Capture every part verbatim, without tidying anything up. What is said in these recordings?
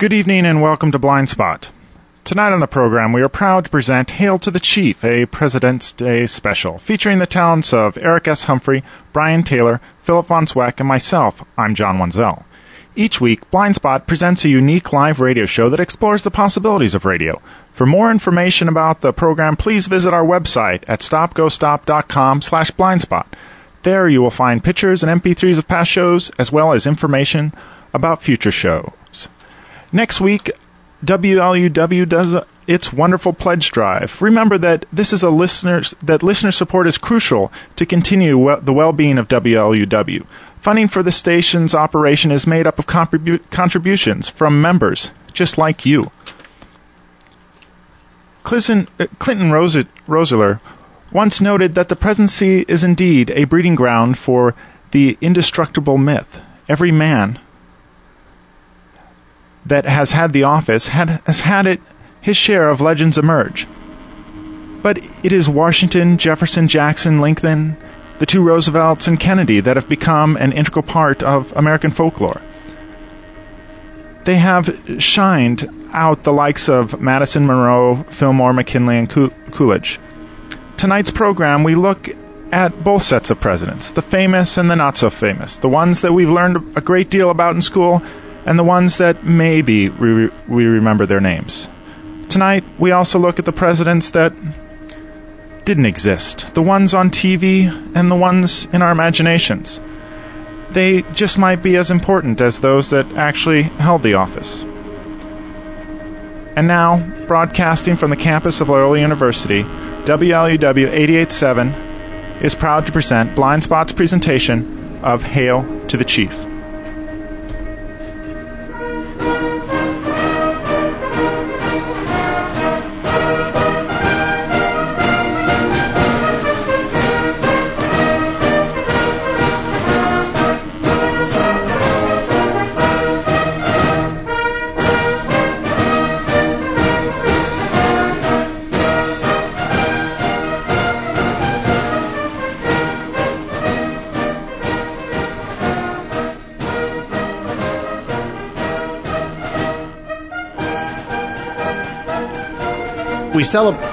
Good evening and welcome to Blind Spot. Tonight on the program, we are proud to present Hail to the Chief, a President's Day special, featuring the talents of Eric S. Humphrey, Brian Taylor, Philip Von Zweck, and myself. I'm John Wenzel. Each week, Blind Spot presents a unique live radio show that explores the possibilities of radio. For more information about the program, please visit our website at stopgostop.com slash blindspot. There you will find pictures and M P threes of past shows, as well as information about future shows. Next week, W L U W does its wonderful pledge drive. Remember that this is a listeners that listener support is crucial to continue we- the well-being of W L U W. Funding for the station's operation is made up of contribu- contributions from members just like you. Clinton, uh, Clinton Rose- Rosler once noted that the presidency is indeed a breeding ground for the indestructible myth. Every man that has had the office had, has had it his share of legends emerge. But it is Washington, Jefferson, Jackson, Lincoln, the two Roosevelts, and Kennedy that have become an integral part of American folklore. They have shined out the likes of Madison, Monroe, Fillmore, McKinley, and Coolidge. Tonight's program, we look at both sets of presidents, the famous and the not-so-famous, the ones that we've learned a great deal about in school, and the ones that maybe we, we remember their names. Tonight, we also look at the presidents that didn't exist, the ones on T V and the ones in our imaginations. They just might be as important as those that actually held the office. And now, broadcasting from the campus of Loyola University, W L U W eighty-eight point seven is proud to present Blind Spot's presentation of Hail to the Chief. We celebrate...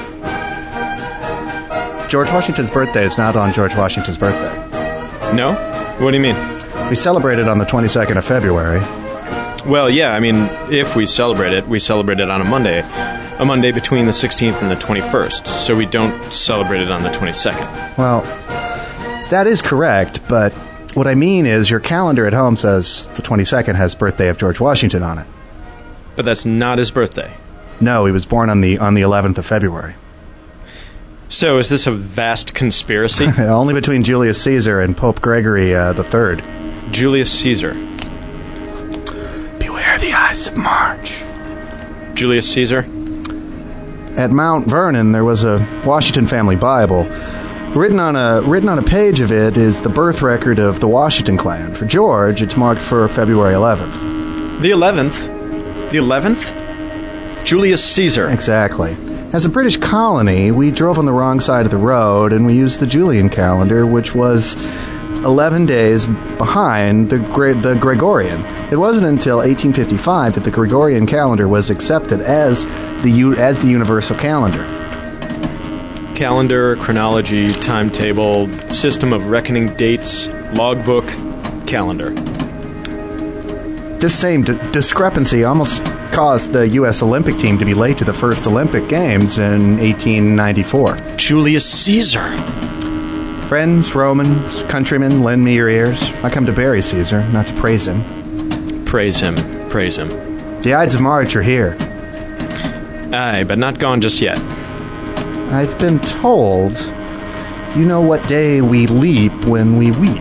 George Washington's birthday is not on George Washington's birthday. No? What do you mean? We celebrate it on the twenty-second of February. Well, yeah, I mean, if we celebrate it, we celebrate it on a Monday. A Monday between the sixteenth and the twenty-first, so we don't celebrate it on the twenty-second. Well, that is correct, but what I mean is your calendar at home says the twenty-second has birthday of George Washington on it. But that's not his birthday. No, he was born on the on the eleventh of February. So is this a vast conspiracy? Only between Julius Caesar and Pope Gregory uh, the Third. Julius Caesar. Beware the Ides of March. Julius Caesar? At Mount Vernon, there was a Washington family Bible. Written on a written on a page of it is the birth record of the Washington clan. For George, it's marked for February eleventh. The eleventh? The eleventh? Julius Caesar. Exactly. As a British colony, we drove on the wrong side of the road, and we used the Julian calendar, which was eleven days behind the Gre- the Gregorian. It wasn't until eighteen fifty-five that the Gregorian calendar was accepted as the U- as the universal calendar. Calendar, chronology, timetable, system of reckoning dates, logbook, calendar. This same d- discrepancy almost caused the U S Olympic team to be late to the first Olympic Games in eighteen ninety-four. Julius Caesar. Friends, Romans, countrymen, lend me your ears. I come to bury Caesar, not to praise him. Praise him, praise him. The Ides of March are here. Aye, but not gone just yet. I've been told you know what day we leap when we weep.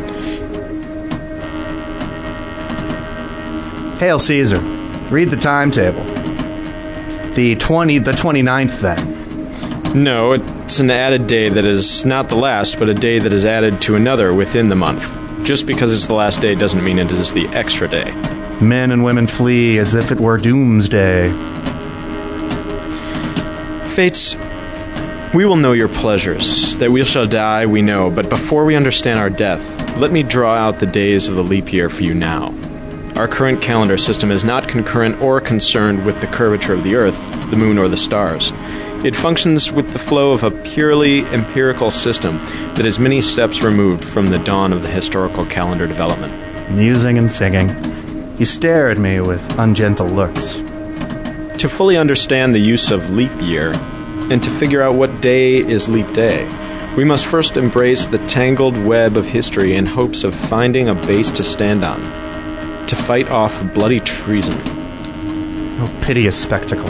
Hail Caesar. Read the timetable. The twenty, the twenty-ninth, then. No, it's an added day that is not the last, but a day that is added to another within the month. Just because it's the last day doesn't mean it is the extra day. Men and women flee as if it were doomsday. Fates, we will know your pleasures. That we shall die, we know, but before we understand our death, let me draw out the days of the leap year for you now. Our current calendar system is not concurrent or concerned with the curvature of the Earth, the Moon, or the stars. It functions with the flow of a purely empirical system that is many steps removed from the dawn of the historical calendar development. Musing and singing. You stare at me with ungentle looks. To fully understand the use of leap year, and to figure out what day is leap day, we must first embrace the tangled web of history in hopes of finding a base to stand on, to fight off bloody treason. Oh, piteous spectacle.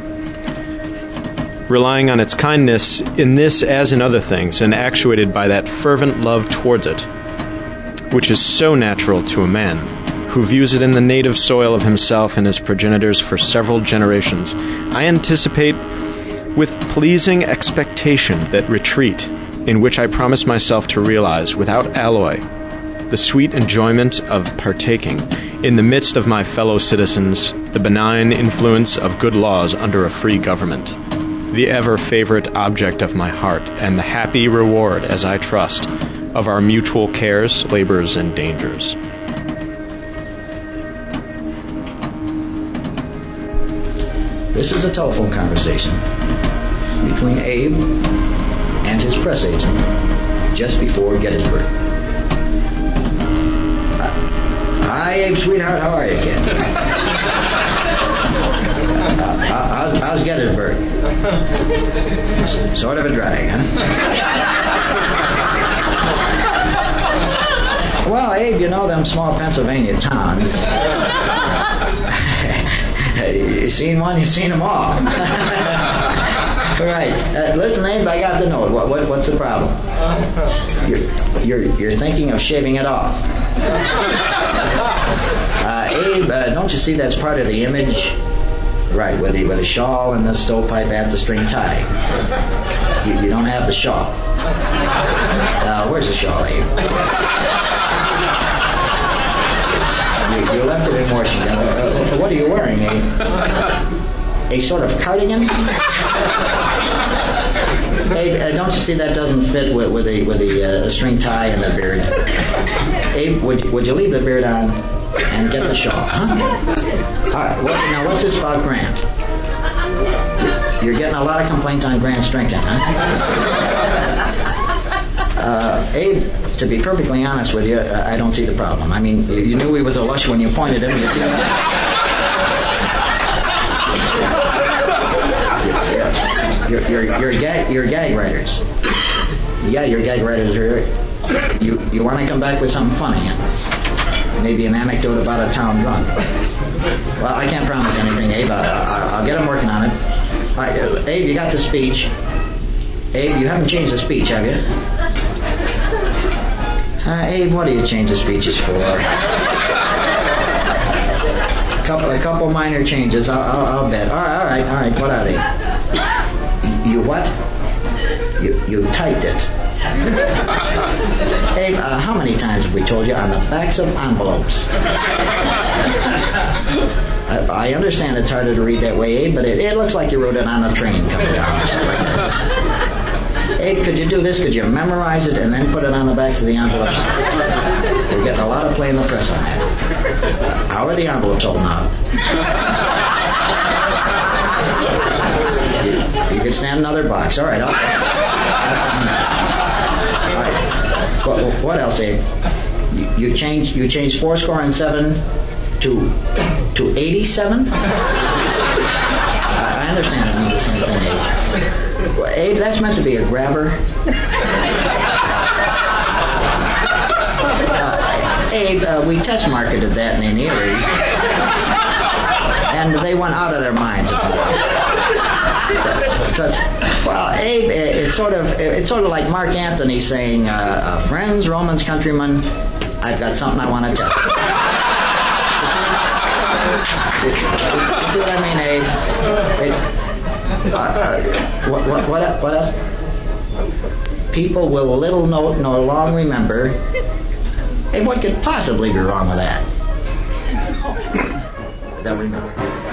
Relying on its kindness in this as in other things, and actuated by that fervent love towards it, which is so natural to a man, who views it in the native soil of himself and his progenitors for several generations, I anticipate with pleasing expectation that retreat, in which I promise myself to realize, without alloy, the sweet enjoyment of partaking, in the midst of my fellow citizens, the benign influence of good laws under a free government, the ever-favorite object of my heart, and the happy reward, as I trust, of our mutual cares, labors, and dangers. This is a telephone conversation between Abe and his press agent just before Gettysburg. Hi, Abe, sweetheart. How are you, kid? uh, how's, how's Gettysburg? Sort of a drag, huh? Well, Abe, you know them small Pennsylvania towns. You seen one, you seen them all. Right. Uh, listen, Abe, I got the note. What, what, what's the problem? You're, you're, you're thinking of shaving it off. Uh, Abe, uh, don't you see that's part of the image? Right, with the, with the shawl and the stovepipe at the string tie. You, you don't have the shawl. Uh, where's the shawl, Abe? You, you left it in Washington. Uh, what are you wearing, Abe? A sort of cardigan? Abe, uh, don't you see that doesn't fit with, with the with the uh, string tie and the beard? Abe, would would you leave the beard on and get the shawl, huh? All right. What, now, what's this about Grant? You're getting a lot of complaints on Grant's drinking, huh? Uh, Abe, to be perfectly honest with you, uh, I don't see the problem. I mean, you, you knew he was a lush when you pointed him. You see that? You're, you're, you're, gag, you're gag writers. Yeah, you're gag writers. You're, you you want to come back with something funny, huh? Maybe an anecdote about a town drunk. Well, I can't promise anything, Abe. I, I, I'll get him working on it. All right, uh, Abe, you got the speech. Abe, you haven't changed the speech, have you? Uh, Abe, what do you change the speeches for? A couple, a couple minor changes, I'll, I'll, I'll bet. All right, all right, all right. What are they? You what? You you typed it. Abe, uh, how many times have we told you on the backs of envelopes? I, I understand it's harder to read that way, Abe, but it, it looks like you wrote it on the train coming down or something like that. Abe, could you do this? Could you memorize it and then put it on the backs of the envelopes? We're getting a lot of play in the press on that. How are the envelopes holding out? You, you can stand another box. All right, I'll, All right. What, what else, Abe? You, you changed you changed four score and seven to to eighty-seven? I, I understand it means the same thing, Abe. Well, Abe, that's meant to be a grabber. Uh, Abe, uh, we test marketed that in Erie, and they went out of their minds about it. Trust. Well, Abe, it's sort of it's sort of like Mark Anthony saying, uh, uh, "Friends, Romans, countrymen, I've got something I want to tell you." You see, you see what I mean, Abe? It, uh, uh, what, what, what, what else? People will little note nor long remember. Hey, what could possibly be wrong with that? They'll remember.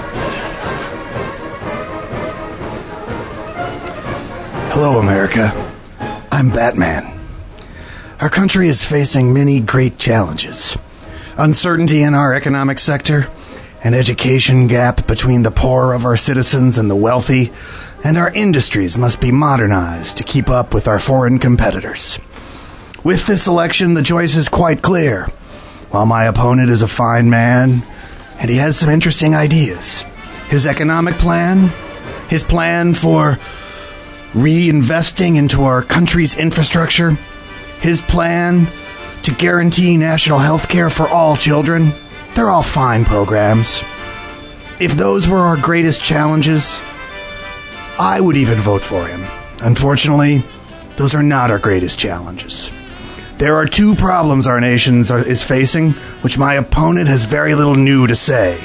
Hello, America. I'm Batman. Our country is facing many great challenges. Uncertainty in our economic sector, an education gap between the poor of our citizens and the wealthy, and our industries must be modernized to keep up with our foreign competitors. With this election, the choice is quite clear. While my opponent is a fine man, and he has some interesting ideas, his economic plan, his plan for reinvesting into our country's infrastructure, his plan to guarantee national health care for all children, they're all fine programs. If those were our greatest challenges, I would even vote for him. Unfortunately, those are not our greatest challenges. There are two problems our nation is facing, which my opponent has very little new to say.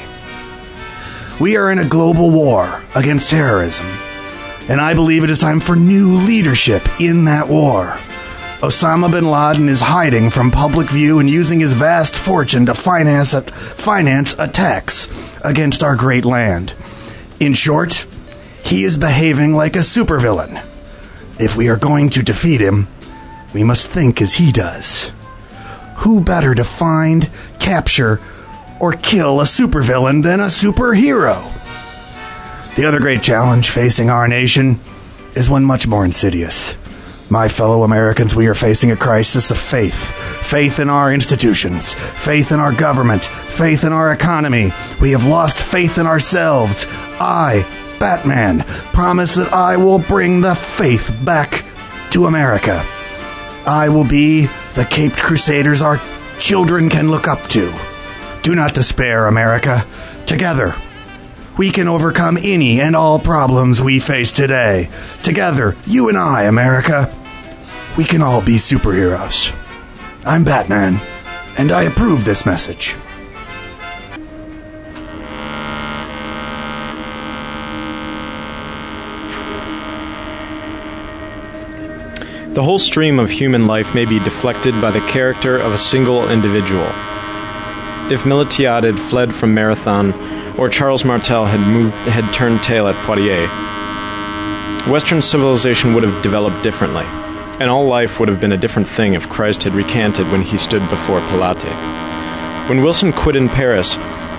We are in a global war against terrorism, and I believe it is time for new leadership in that war. Osama bin Laden is hiding from public view and using his vast fortune to finance, finance attacks against our great land. In short, he is behaving like a supervillain. If we are going to defeat him, we must think as he does. Who better to find, capture, or kill a supervillain than a superhero? The other great challenge facing our nation is one much more insidious. My fellow Americans, we are facing a crisis of faith. Faith in our institutions, faith in our government, faith in our economy. We have lost faith in ourselves. I, Batman, promise that I will bring the faith back to America. I will be the caped crusaders our children can look up to. Do not despair, America. Together, we can overcome any and all problems we face today. Together, you and I, America, we can all be superheroes. I'm Batman, and I approve this message. The whole stream of human life may be deflected by the character of a single individual. If Miltiades had fled from Marathon, or Charles Martel had moved, had turned tail at Poitiers, Western civilization would have developed differently, and all life would have been a different thing if Christ had recanted when he stood before Pilate. When Wilson quit in Paris,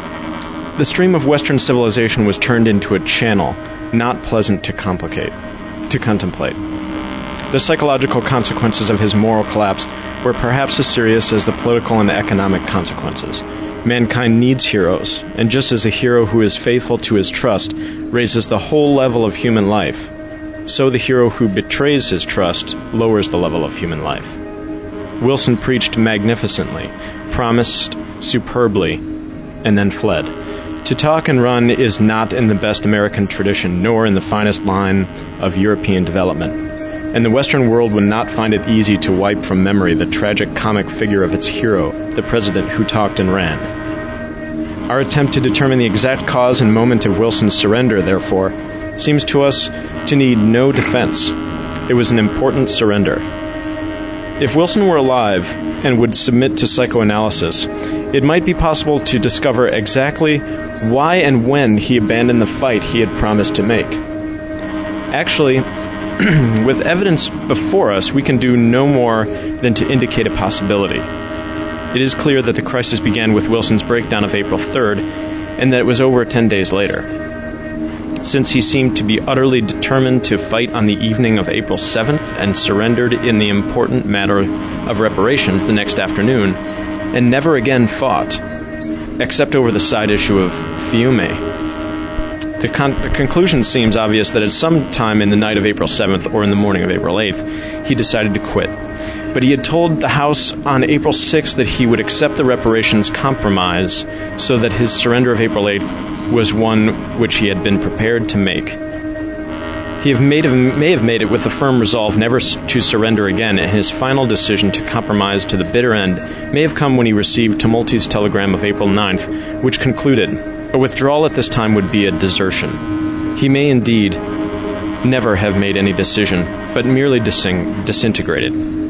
the stream of Western civilization was turned into a channel not pleasant to complicate, to contemplate. The psychological consequences of his moral collapse were perhaps as serious as the political and economic consequences. Mankind needs heroes, and just as a hero who is faithful to his trust raises the whole level of human life, so the hero who betrays his trust lowers the level of human life. Wilson preached magnificently, promised superbly, and then fled. To talk and run is not in the best American tradition, nor in the finest line of European development. And the Western world would not find it easy to wipe from memory the tragic comic figure of its hero, the president who talked and ran. Our attempt to determine the exact cause and moment of Wilson's surrender, therefore, seems to us to need no defense. It was an important surrender. If Wilson were alive and would submit to psychoanalysis, it might be possible to discover exactly why and when he abandoned the fight he had promised to make. Actually, with evidence before us, we can do no more than to indicate a possibility. It is clear that the crisis began with Wilson's breakdown of April third, and that it was over ten days later. Since he seemed to be utterly determined to fight on the evening of April seventh and surrendered in the important matter of reparations the next afternoon, and never again fought, except over the side issue of Fiume. The, con- the conclusion seems obvious that at some time in the night of April seventh or in the morning of April eighth, he decided to quit. But he had told the House on April sixth that he would accept the reparations compromise, so that his surrender of April eighth was one which he had been prepared to make. He have made, may have made it with a firm resolve never to surrender again, and his final decision to compromise to the bitter end may have come when he received Tumulty's telegram of April ninth, which concluded, a withdrawal at this time would be a desertion. He may indeed never have made any decision, but merely dising- disintegrated.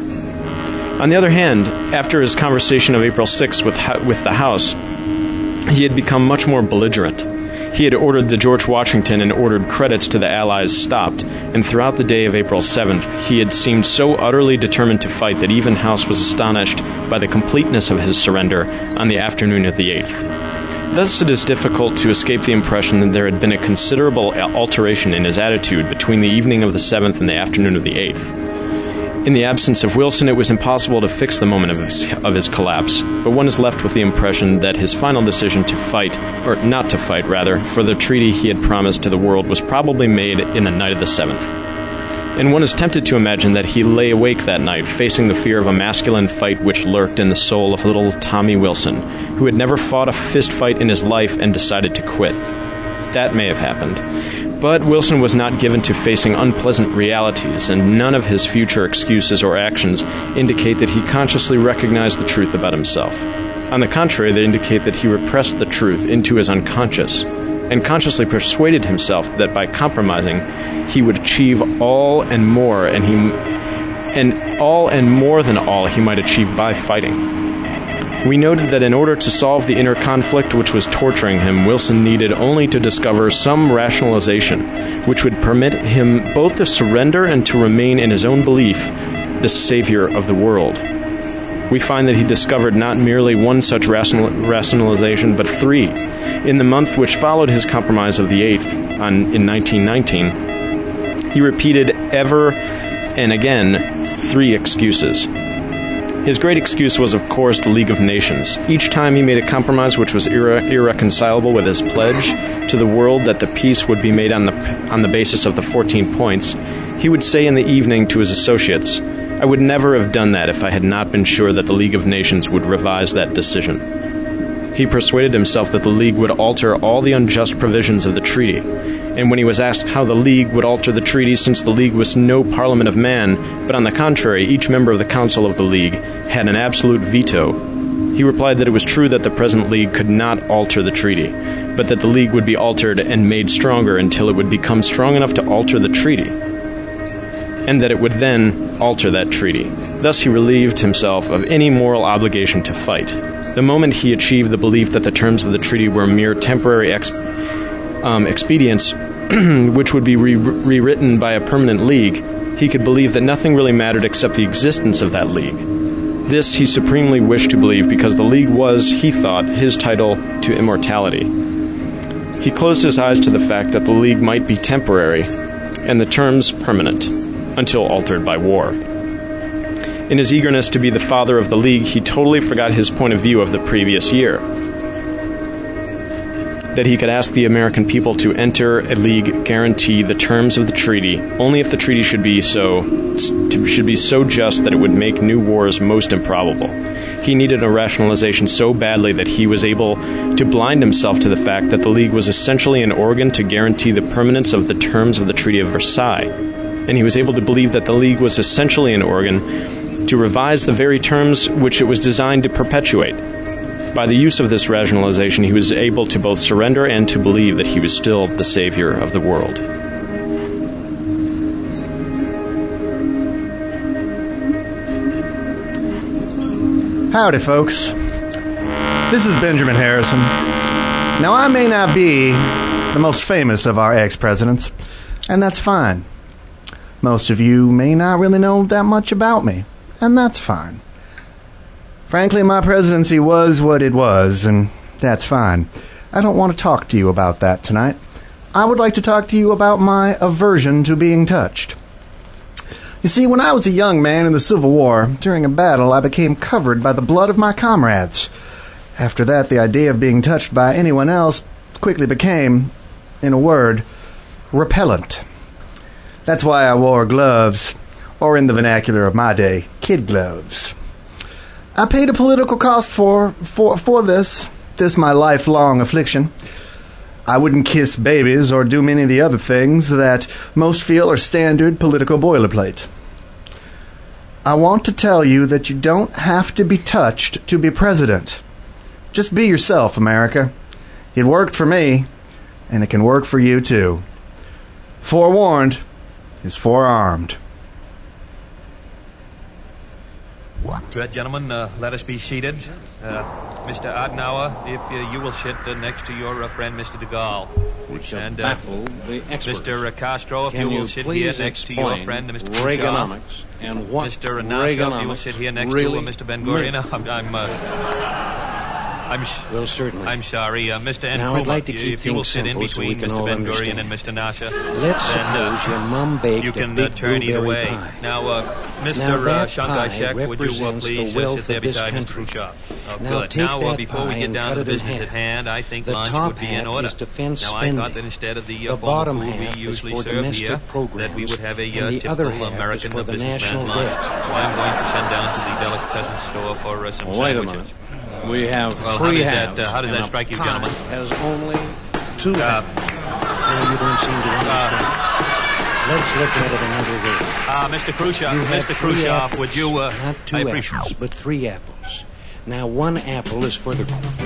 On the other hand, after his conversation of April sixth with, with the House, he had become much more belligerent. He had ordered the George Washington and ordered credits to the Allies stopped, and throughout the day of April seventh, he had seemed so utterly determined to fight that even House was astonished by the completeness of his surrender on the afternoon of the eighth. Thus it is difficult to escape the impression that there had been a considerable alteration in his attitude between the evening of the seventh and the afternoon of the eighth. In the absence of Wilson, it was impossible to fix the moment of his, of his collapse, but one is left with the impression that his final decision to fight, or not to fight, rather, for the treaty he had promised to the world was probably made in the night of the seventh. And one is tempted to imagine that he lay awake that night, facing the fear of a masculine fight which lurked in the soul of little Tommy Wilson, who had never fought a fist fight in his life and decided to quit. That may have happened. But Wilson was not given to facing unpleasant realities, and none of his future excuses or actions indicate that he consciously recognized the truth about himself. On the contrary, they indicate that he repressed the truth into his unconscious, and consciously persuaded himself that by compromising, he would achieve all and more, and he, and all and more than all he might achieve by fighting. We noted that in order to solve the inner conflict which was torturing him, Wilson needed only to discover some rationalization which would permit him both to surrender and to remain in his own belief the savior of the world. We find that he discovered not merely one such rational, rationalization, but three. In the month which followed his compromise of the eighth, on, in nineteen nineteen, he repeated ever and again three excuses. His great excuse was, of course, the League of Nations. Each time he made a compromise which was irre- irreconcilable with his pledge to the world that the peace would be made on the on the basis of the fourteen points, he would say in the evening to his associates, "I would never have done that if I had not been sure that the League of Nations would revise that decision." He persuaded himself that the League would alter all the unjust provisions of the treaty, and when he was asked how the League would alter the treaty since the League was no parliament of man, but on the contrary, each member of the Council of the League had an absolute veto, he replied that it was true that the present League could not alter the treaty, but that the League would be altered and made stronger until it would become strong enough to alter the treaty, and that it would then alter that treaty. Thus he relieved himself of any moral obligation to fight. The moment he achieved the belief that the terms of the treaty were mere temporary ex- um, expedients which would be re- rewritten by a permanent league, he could believe that nothing really mattered except the existence of that league. This he supremely wished to believe because the league was, he thought, his title to immortality. He closed his eyes to the fact that the league might be temporary and the terms permanent, until altered by war. In his eagerness to be the father of the League, he totally forgot his point of view of the previous year. That he could ask the American people to enter a league guarantee the terms of the treaty only if the treaty should be so should be so just that it would make new wars most improbable. He needed a rationalization so badly that he was able to blind himself to the fact that the League was essentially an organ to guarantee the permanence of the terms of the Treaty of Versailles, and he was able to believe that the League was essentially an organ to revise the very terms which it was designed to perpetuate. By the use of this rationalization, he was able to both surrender and to believe that he was still the savior of the world. Howdy, folks. This is Benjamin Harrison. Now, I may not be the most famous of our ex-presidents, and that's fine. Most of you may not really know that much about me, and that's fine. Frankly, my presidency was what it was, and that's fine. I don't want to talk to you about that tonight. I would like to talk to you about my aversion to being touched. You see, when I was a young man in the Civil War, during a battle, I became covered by the blood of my comrades. After that, the idea of being touched by anyone else quickly became, in a word, repellent. That's why I wore gloves, or in the vernacular of my day, kid gloves. I paid a political cost for, for, for this, this my lifelong affliction. I wouldn't kiss babies or do many of the other things that most feel are standard political boilerplate. I want to tell you that you don't have to be touched to be president. Just be yourself, America. It worked for me, and it can work for you too. Forewarned is forearmed. Uh, gentlemen, uh, let us be seated. Uh, Mister Adenauer, if uh, you will sit uh, next to your uh, friend, Mister de Gaulle. We shall and, uh, baffle the experts. Mister Castro, if Can you will you sit here please next to your explain friend, Mister Reaganomics Khrushchev. and what Mister Nasser, if you will Reaganomics sit here next really to uh, Mister Ben Gurion. means? I'm, I'm, uh, I'm, sh- Well, certainly. I'm sorry, uh, Mister Now, Nkrumah, I'd like to keep if you will things sit in simple so we between can Mister all Ben Gurion understand. and Mister Nasser, Let's then, uh, suppose your mom baked you a can big uh, turn either blueberry way. pie. Now, uh, Mister Now, Uh, that Shanghai pie Shek, would you uh, represents the please uh, wealth sit there of this beside Mister country. Khrushchev? Oh, Now, good. take Now, uh, that before we pie get and down cut to it in business half. at hand, I think The lunch top would be in half order. is defense now, I spending. thought that instead of the, uh, The formal bottom food half we is usually for serve domestic here, programs, that we would have a and uh, the typical other half is American for the businessman national lunch. debt. So I'm going to send down to the delicatessen store for uh, some Wait a sandwiches. minute. We have Well, how three does halves. that, uh, how does and that a strike you, pie gentlemen? has only two Uh, halves. Well, you don't seem to understand. Let's look at it another way. Uh, Mister Khrushchev, You have Mister three Khrushchev, apples, would you, uh, not two I appreciate apples, but three apples. Now, one apple is for the...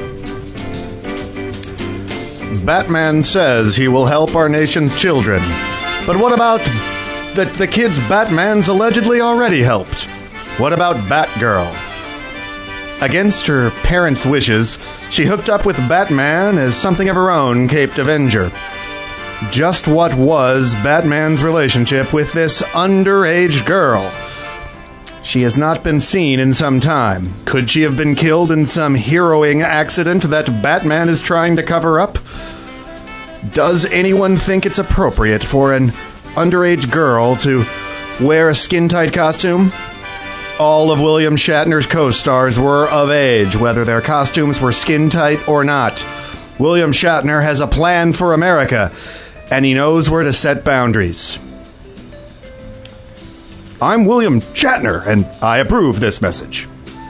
Batman says he will help our nation's children. But what about the, the kids Batman's allegedly already helped? What about Batgirl? Against her parents' wishes, she hooked up with Batman as something of her own caped Avenger. Just what was Batman's relationship with this underage girl? She has not been seen in some time. Could she have been killed in some harrowing accident that Batman is trying to cover up? Does anyone think it's appropriate for an underage girl to wear a skin-tight costume? All of William Shatner's co-stars were of age, whether their costumes were skin-tight or not. William Shatner has a plan for America, and he knows where to set boundaries. I'm William Shatner, and I approve this message.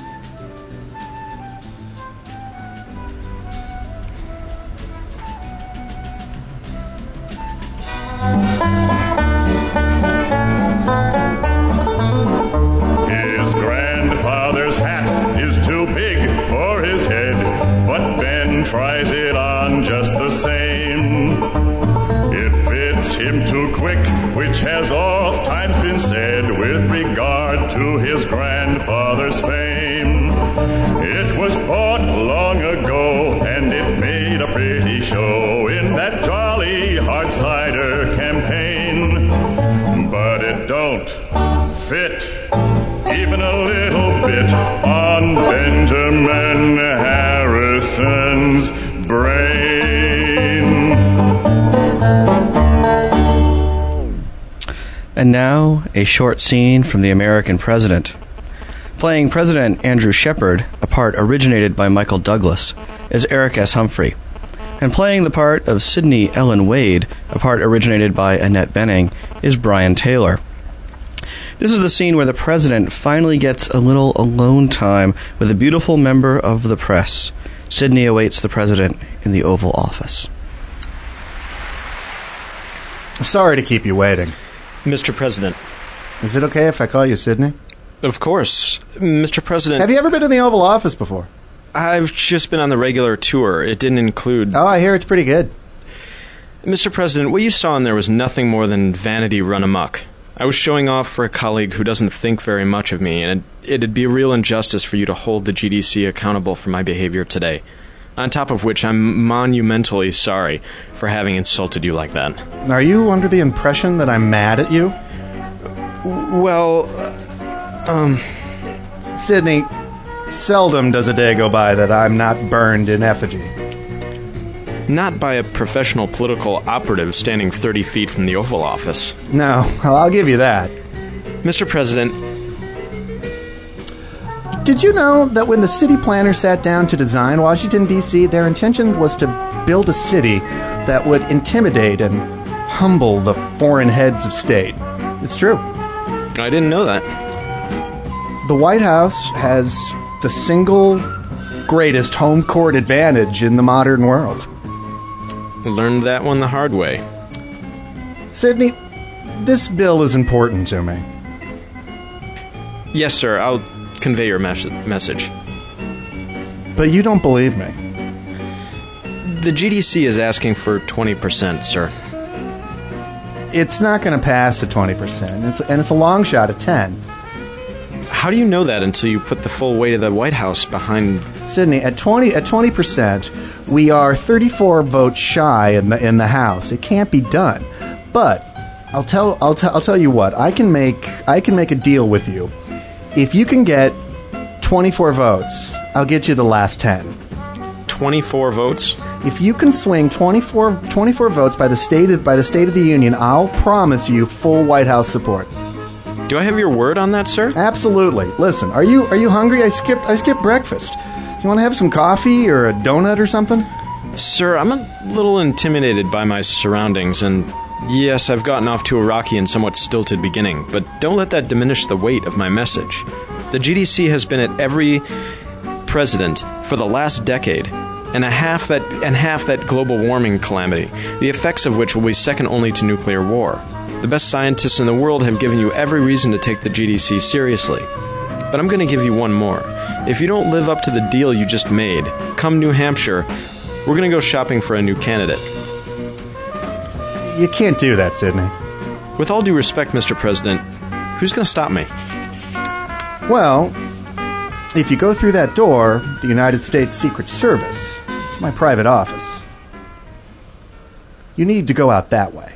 His grandfather's hat is too big for his head, but Ben tries it on just the same. It fits him too quick, which has oft times been said with regard to his grandfather's fame. It was bought long ago, and it made a pretty show in that jolly hard cider campaign. But it don't fit even a little bit on Benjamin Harrison's brain. And now, a short scene from The American President. Playing President Andrew Shepard, a part originated by Michael Douglas, is Eric S. Humphrey. And playing the part of Sidney Ellen Wade, a part originated by Annette Bening, is Brian Taylor. This is the scene where the president finally gets a little alone time with a beautiful member of the press. Sidney awaits the president in the Oval Office. Sorry to keep you waiting. Mister President. Is it okay if I call you Sidney? Of course. Mister President. Have you ever been in the Oval Office before? I've just been on the regular tour. It didn't include... Oh, I hear it's pretty good. Mister President, what you saw in there was nothing more than vanity run amok. I was showing off for a colleague who doesn't think very much of me, and it, it'd be a real injustice for you to hold the G D C accountable for my behavior today. On top of which, I'm monumentally sorry for having insulted you like that. Are you under the impression that I'm mad at you? Well, um... Sidney, seldom does a day go by that I'm not burned in effigy. Not by a professional political operative standing thirty feet from the Oval Office. No, well, I'll give you that. Mister President... Did you know that when the city planners sat down to design Washington, D C, their intention was to build a city that would intimidate and humble the foreign heads of state? It's true. I didn't know that. The White House has the single greatest home court advantage in the modern world. Learned that one the hard way. Sidney, this bill is important to me. Yes, sir. I'll convey your mes- message. But you don't believe me. The G D C is asking for twenty percent, sir. It's not going to pass at twenty percent, it's, and it's a long shot at ten. how do you know that until you put the full weight of the White House behind... Sydney, at twenty at twenty percent, we are thirty-four votes shy in the in the House. It can't be done. But I'll tell I'll tell I'll tell you what. I can make I can make a deal with you. If you can get twenty-four votes, I'll get you the last ten. twenty-four votes? If you can swing twenty-four, twenty-four votes by the state of, by the State of the Union, I'll promise you full White House support. Do I have your word on that, sir? Absolutely. Listen, are you are you hungry? I skipped I skipped breakfast. Do you want to have some coffee or a donut or something? Sir, I'm a little intimidated by my surroundings, and yes, I've gotten off to a rocky and somewhat stilted beginning, but don't let that diminish the weight of my message. The G D C has been at every president for the last decade, and a half that and half that global warming calamity, the effects of which will be second only to nuclear war. The best scientists in the world have given you every reason to take the G D C seriously. But I'm going to give you one more. If you don't live up to the deal you just made, come New Hampshire, we're going to go shopping for a new candidate. You can't do that, Sidney. With all due respect, Mister President, who's going to stop me? Well, if you go through that door, the United States Secret Service, it's my private office. You need to go out that way.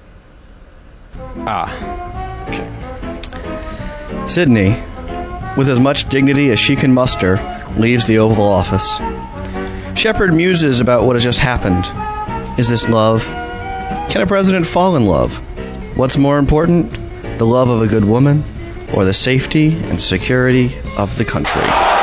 Ah, okay. Sydney, with as much dignity as she can muster, leaves the Oval Office. Shepard muses about what has just happened. Is this love? Can a president fall in love? What's more important, the love of a good woman or the safety and security of the country?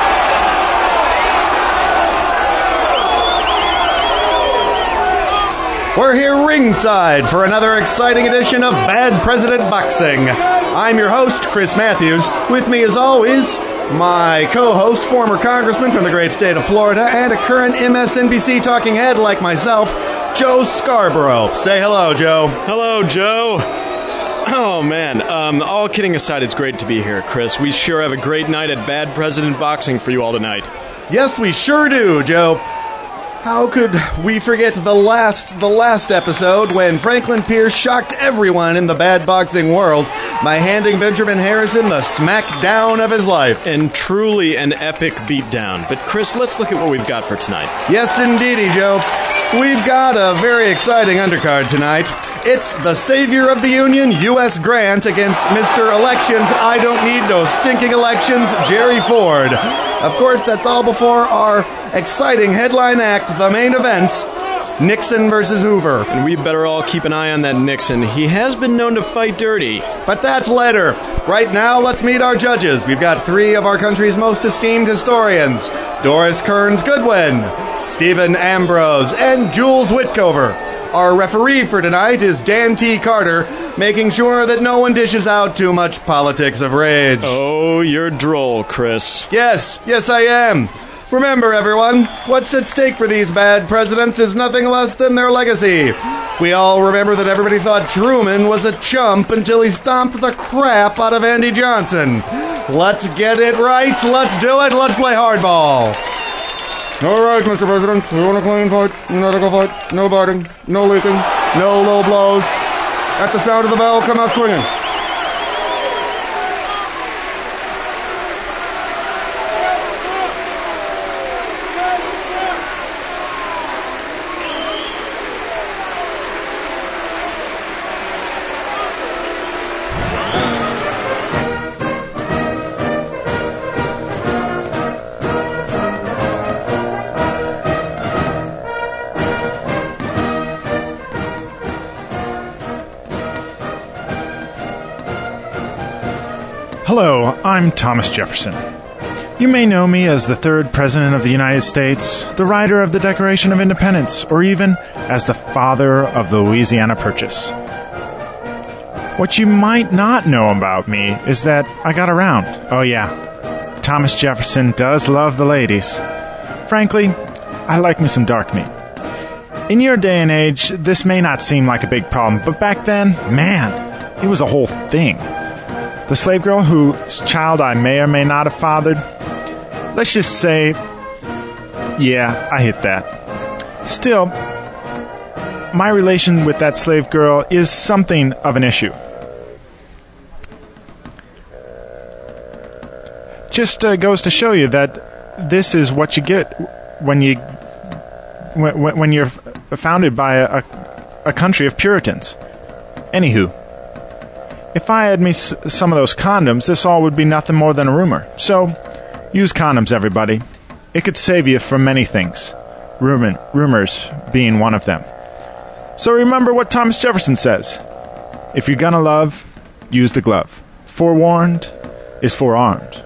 We're here ringside for another exciting edition of Bad President Boxing. I'm your host, Chris Matthews. With me, as always, my co-host, former congressman from the great state of Florida, and a current M S N B C talking head like myself, Joe Scarborough. Say hello, Joe. Hello, Joe. Oh, man. Um, all kidding aside, it's great to be here, Chris. We sure have a great night at Bad President Boxing for you all tonight. Yes, we sure do, Joe. How could we forget the last the last episode when Franklin Pierce shocked everyone in the bad boxing world by handing Benjamin Harrison the smackdown of his life? And truly an epic beatdown. But Chris, let's look at what we've got for tonight. Yes, indeedy, Joe. We've got a very exciting undercard tonight. It's the Savior of the Union, U S Grant, against Mister Elections, I don't need no stinking elections, Jerry Ford. Of course, that's all before our exciting headline act, the main event, Nixon versus Hoover. And we better all keep an eye on that Nixon. He has been known to fight dirty. But that's later. Right now, let's meet our judges. We've got three of our country's most esteemed historians, Doris Kearns Goodwin, Stephen Ambrose, and Jules Witcover. Our referee for tonight is Dan T. Carter, making sure that no one dishes out too much politics of rage. Oh, you're droll, Chris. Yes, yes I am. Remember, everyone, what's at stake for these bad presidents is nothing less than their legacy. We all remember that everybody thought Truman was a chump until he stomped the crap out of Andy Johnson. Let's get it right, let's do it, let's play hardball. All right, Mister President, we want a clean fight, no legal fight, no biting, no leaking, no low blows. At the sound of the bell, come out swinging. Hello, I'm Thomas Jefferson. You may know me as the third President of the United States, the writer of the Declaration of Independence, or even as the father of the Louisiana Purchase. What you might not know about me is that I got around. Oh yeah, Thomas Jefferson does love the ladies. Frankly, I like me some dark meat. In your day and age, this may not seem like a big problem, but back then, man, it was a whole thing. The slave girl whose child I may or may not have fathered, let's just say, yeah, I hit that. Still, my relation with that slave girl is something of an issue. just uh, goes to show you that this is what you get when you when, when you're founded by a, a country of Puritans. Anywho, if I had me s- some of those condoms, this all would be nothing more than a rumor. So, use condoms, everybody. It could save you from many things. Rumor, rumors being one of them. So remember what Thomas Jefferson says. If you're gonna love, use the glove. Forewarned is forearmed.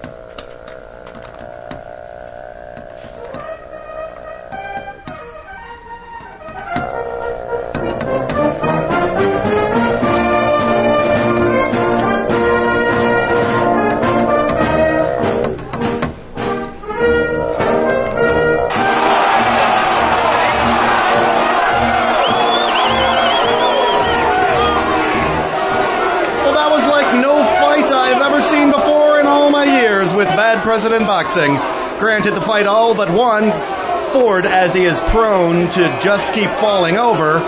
President boxing. Granted, the fight all but won. Ford, as he is prone to just keep falling over.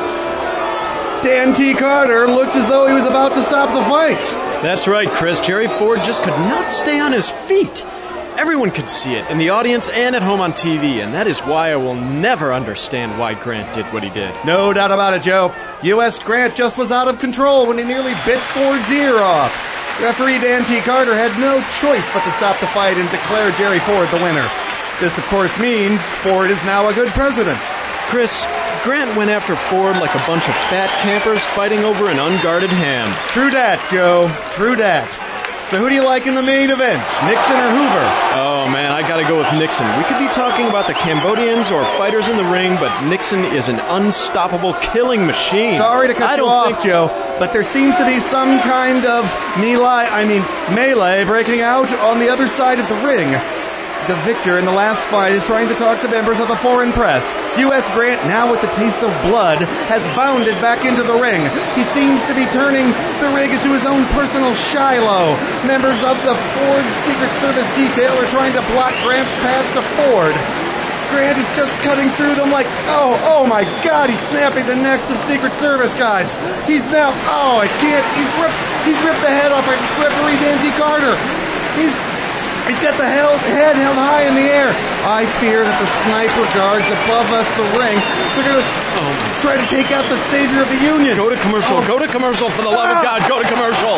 Dan T. Carter looked as though he was about to stop the fight. That's right, Chris. Jerry Ford just could not stay on his feet. Everyone could see it, in the audience and at home on T V, and that is why I will never understand why Grant did what he did. No doubt about it, Joe. U S Grant just was out of control when he nearly bit Ford's ear off. Referee Dan T. Carter had no choice but to stop the fight and declare Jerry Ford the winner. This, of course, means Ford is now a good president. Chris, Grant went after Ford like a bunch of fat campers fighting over an unguarded ham. True dat, Joe. True dat. So who do you like in the main event, Nixon or Hoover? Oh, man, I gotta go with Nixon. We could be talking about the Cambodians or fighters in the ring, but Nixon is an unstoppable killing machine. Sorry to cut I you don't off, think... Joe, but there seems to be some kind of melee, I mean, melee breaking out on the other side of the ring. The victor in the last fight is trying to talk to members of the foreign press. U S Grant, now with the taste of blood, has bounded back into the ring. He seems to be turning the ring into his own personal Shiloh. Members of the Ford Secret Service detail are trying to block Grant's path to Ford. Grant is just cutting through them like, oh, oh my God, he's snapping the necks of Secret Service guys. He's now, oh, I can't, he's ripped, he's ripped the head off of referee Dan T. Carter. He's... He's got the held, head held high in the air. I fear that the sniper guards above us, the ring, they're going to oh. try to take out the savior of the Union. Go to commercial. Oh. Go to commercial, for the love ah. of God. Go to commercial.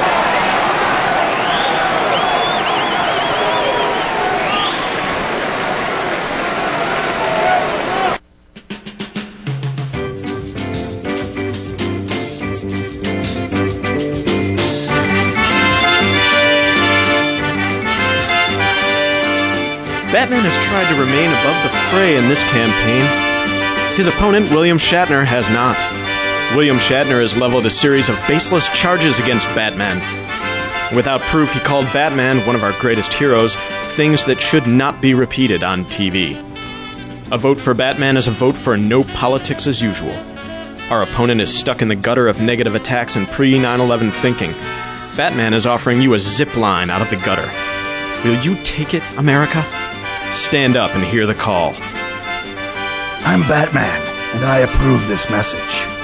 Batman has tried to remain above the fray in this campaign. His opponent, William Shatner, has not. William Shatner has leveled a series of baseless charges against Batman. Without proof, he called Batman, one of our greatest heroes, things that should not be repeated on T V. A vote for Batman is a vote for no politics as usual. Our opponent is stuck in the gutter of negative attacks and pre nine eleven thinking. Batman is offering you a zip line out of the gutter. Will you take it, America? Stand up and hear the call. I'm Batman, and I approve this message.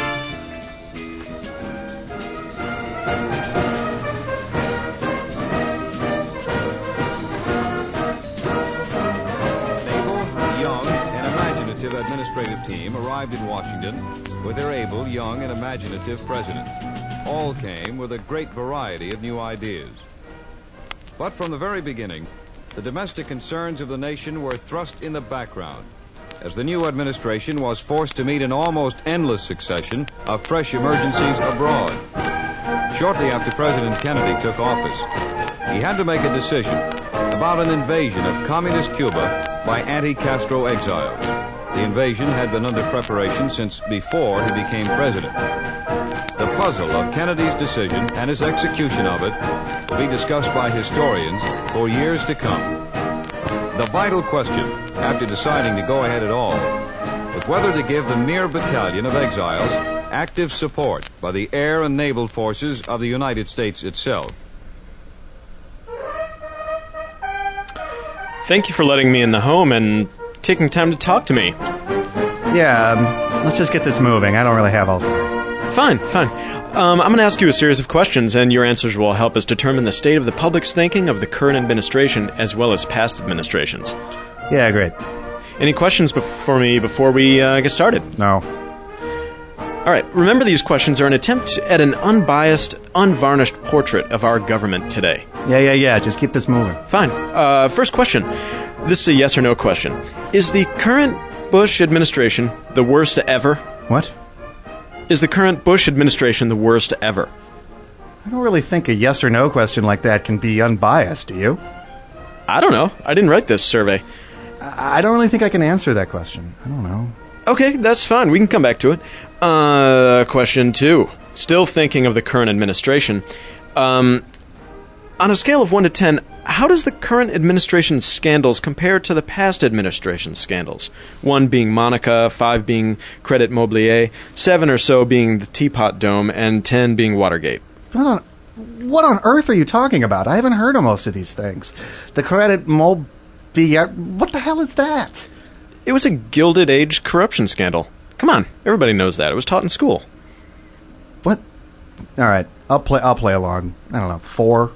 Able, young, and imaginative administrative team arrived in Washington with their able, young, and imaginative president. All came with a great variety of new ideas. But from the very beginning, the domestic concerns of the nation were thrust in the background, as the new administration was forced to meet an almost endless succession of fresh emergencies abroad. Shortly after President Kennedy took office, he had to make a decision about an invasion of communist Cuba by anti-Castro exiles. The invasion had been under preparation since before he became president. The puzzle of Kennedy's decision and his execution of it will be discussed by historians for years to come. The vital question, after deciding to go ahead at all, was whether to give the mere battalion of exiles active support by the air and naval forces of the United States itself. Thank you for letting me in the home and taking time to talk to me. Yeah, um, let's just get this moving. I don't really have all day. Fine, fine. Um, I'm going to ask you a series of questions, and your answers will help us determine the state of the public's thinking of the current administration as well as past administrations. Yeah, great. Any questions bef- for me before we uh, get started? No. All right, remember these questions are an attempt at an unbiased, unvarnished portrait of our government today. Yeah, yeah, yeah. Just keep this moving. Fine. Uh, first question. This is a yes or no question. Is the current Bush administration the worst ever? What? Is the current Bush administration the worst ever? I don't really think a yes or no question like that can be unbiased, do you? I don't know. I didn't write this survey. I don't really think I can answer that question. I don't know. Okay, that's fine. We can come back to it. Uh, question two. Still thinking of the current administration. Um, on a scale of one to ten, how does the current administration's scandals compare to the past administration's scandals? One being Monica, five being Credit Mobilier, seven or so being the Teapot Dome, and ten being Watergate. What on, what on earth are you talking about? I haven't heard of most of these things. The Credit Mobilier... What the hell is that? It was a Gilded Age corruption scandal. Come on, everybody knows that. It was taught in school. What? All right, I'll play. I'll play along. I don't know, four.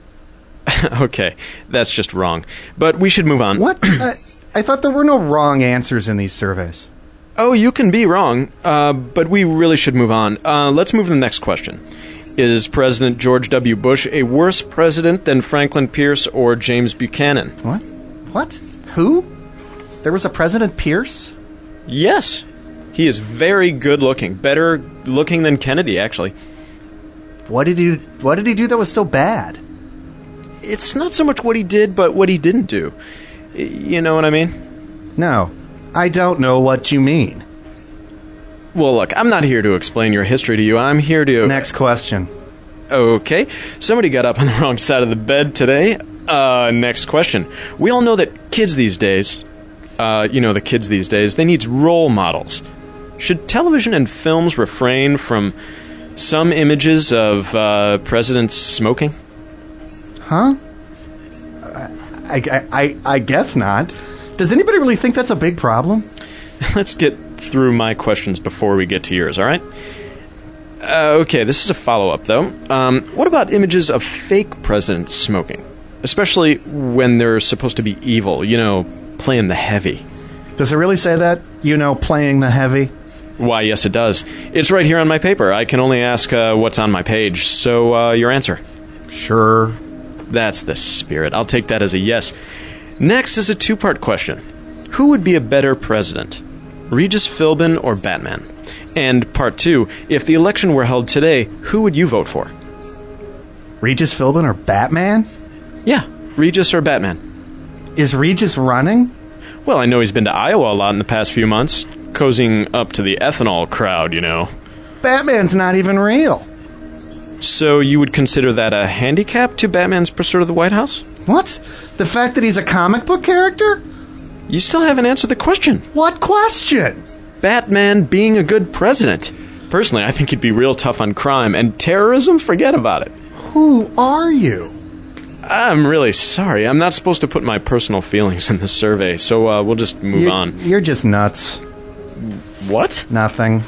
Okay, that's just wrong. But we should move on. What? I, I thought there were no wrong answers in these surveys. Oh, you can be wrong, uh, but we really should move on. Uh, let's move to the next question. Is President George W. Bush a worse president than Franklin Pierce or James Buchanan? What? What? Who? There was a President Pierce? Yes. He is very good looking. Better looking than Kennedy, actually. What did he What did he do that was so bad? It's not so much what he did, but what he didn't do. You know what I mean? No. I don't know what you mean. Well, look, I'm not here to explain your history to you. I'm here to... Next question. Okay. Somebody got up on the wrong side of the bed today. Uh, next question. We all know that kids these days... Uh, you know, the kids these days, they need role models. Should television and films refrain from some images of uh, presidents smoking? Huh? I, I, I, I guess not. Does anybody really think that's a big problem? Let's get through my questions before we get to yours, all right? Uh, okay, this is a follow-up, though. Um, what about images of fake presidents smoking? Especially when they're supposed to be evil, you know, playing the heavy. Does it really say that? You know, playing the heavy? Why, yes, it does. It's right here on my paper. I can only ask uh, what's on my page. So, uh, your answer? Sure. That's the spirit. I'll take that as a yes. Next is a two-part question. Who would be a better president? Regis Philbin or Batman? And part two, if the election were held today, who would you vote for? Regis Philbin or Batman? Yeah, Regis or Batman. Is Regis running? Well, I know he's been to Iowa a lot in the past few months, cozying up to the ethanol crowd, you know. Batman's not even real. So you would consider that a handicap to Batman's pursuit of the White House? What? The fact that he's a comic book character? You still haven't answered the question. What question? Batman being a good president. Personally, I think he'd be real tough on crime, and terrorism, forget about it. Who are you? I'm really sorry. I'm not supposed to put my personal feelings in this survey, so uh, we'll just move you're, on. You're just nuts. What? Nothing.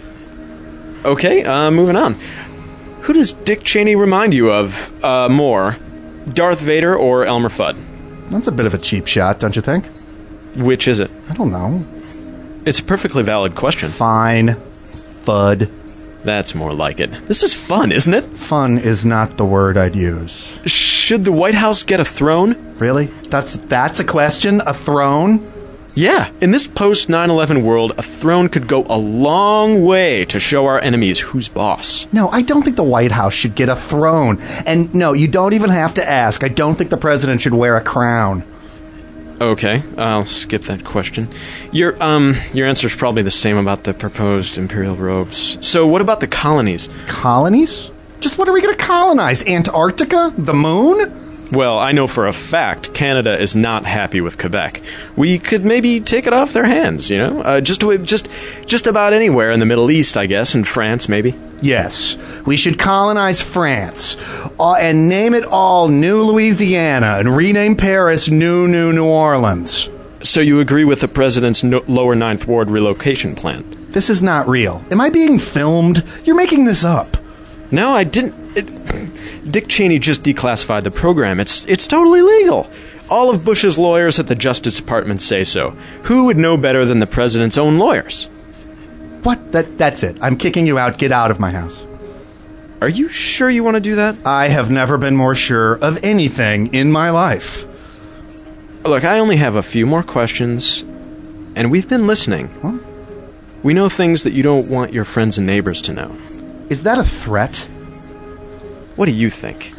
Okay, uh, moving on. Who does Dick Cheney remind you of uh, more, Darth Vader or Elmer Fudd? That's a bit of a cheap shot, don't you think? Which is it? I don't know. It's a perfectly valid question. Fine. Fudd. That's more like it. This is fun, isn't it? Fun is not the word I'd use. Should the White House get a throne? Really? That's that's a question? A throne? Yeah. In this post nine eleven world, a throne could go a long way to show our enemies who's boss. No, I don't think the White House should get a throne. And no, you don't even have to ask. I don't think the president should wear a crown. Okay, I'll skip that question. Your um, your answer's probably the same about the proposed imperial robes. So what about the colonies? Colonies? Just what are we going to colonize? Antarctica? The moon? Well, I know for a fact Canada is not happy with Quebec. We could maybe take it off their hands, you know? Uh, just, just, just about anywhere in the Middle East, I guess, and France, maybe. Yes, we should colonize France uh, and name it all New Louisiana and rename Paris New New New Orleans. So you agree with the president's no- lower Ninth Ward relocation plan? This is not real. Am I being filmed? You're making this up. No, I didn't. It, Dick Cheney just declassified the program. It's it's totally legal. All of Bush's lawyers at the Justice Department say so. Who would know better than the president's own lawyers? What? That That's it. I'm kicking you out. Get out of my house. Are you sure you want to do that? I have never been more sure of anything in my life. Look, I only have a few more questions, and we've been listening. Huh? We know things that you don't want your friends and neighbors to know. Is that a threat? What do you think?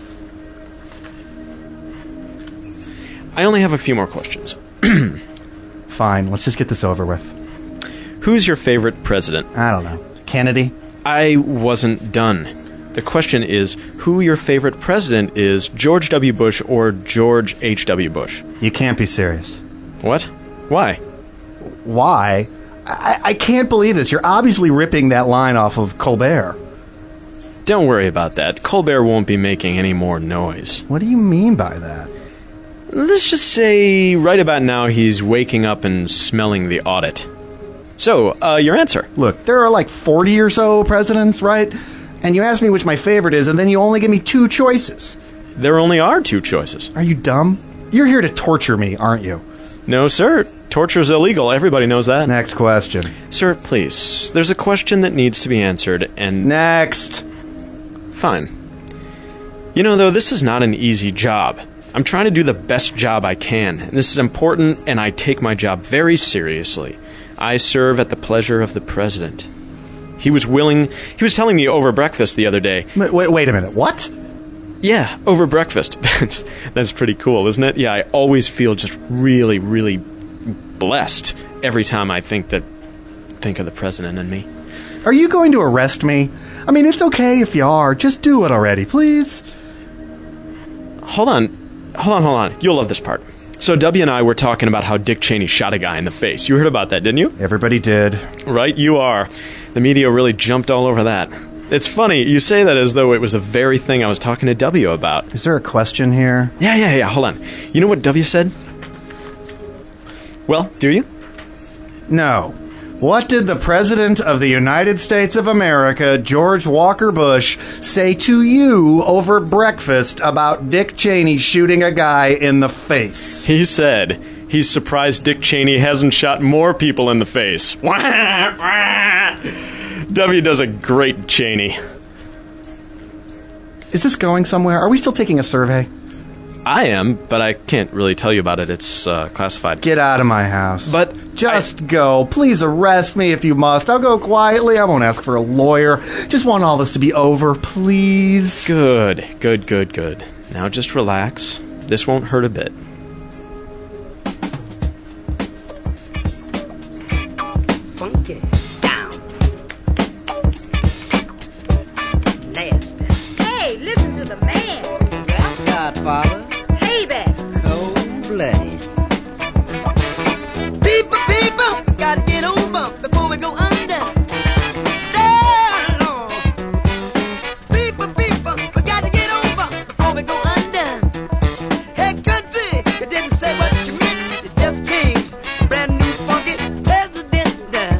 I only have a few more questions. Fine, let's just get this over with. Who's your favorite president? I don't know. Kennedy? I wasn't done. The question is, who your favorite president is, George W. Bush or George H W. Bush? You can't be serious. What? Why? Why? I, I can't believe this. You're obviously ripping that line off of Colbert. Don't worry about that. Colbert won't be making any more noise. What do you mean by that? Let's just say right about now he's waking up and smelling the audit. So, uh, your answer? Look, there are like forty or so presidents, right? And you ask me which my favorite is, and then you only give me two choices. There only are two choices. Are you dumb? You're here to torture me, aren't you? No, sir. Torture's illegal. Everybody knows that. Next question. Sir, please. There's a question that needs to be answered, and... Next. Fine. You know, though, this is not an easy job. I'm trying to do the best job I can. And this is important, and I take my job very seriously. I serve at the pleasure of the president. He was willing... He was telling me over breakfast the other day... Wait, wait, wait a minute. What? Yeah, over breakfast. That's, that's pretty cool, isn't it? Yeah, I always feel just really, really blessed every time I think that... Think of the president and me. Are you going to arrest me? I mean, it's okay if you are. Just do it already, please. Hold on. Hold on, hold on. You'll love this part. So W and I were talking about how Dick Cheney shot a guy in the face. You heard about that, didn't you? Everybody did. Right, you are. The media really jumped all over that. It's funny, you say that as though it was the very thing I was talking to W about. Is there a question here? Yeah, yeah, yeah, hold on. You know what W said? Well, do you? No. What did the President of the United States of America, George Walker Bush, say to you over breakfast about Dick Cheney shooting a guy in the face? He said he's surprised Dick Cheney hasn't shot more people in the face. W does a great Cheney. Is this going somewhere? Are we still taking a survey? I am, but I can't really tell you about it. It's uh, classified. Get out of my house. But just I... go. Please arrest me if you must. I'll go quietly. I won't ask for a lawyer. Just want all this to be over, please. Good, good, good, good. Now just relax. This won't hurt a bit. Funky down. Nasty. Hey, listen to the man. Well, Godfather. Hey there. Cold-blooded. People, people, gotta get over before we go under. Down, Lord. People, people, we gotta get over before we go under. Hey, country, you didn't say what you meant. You just changed. Brand new funky president.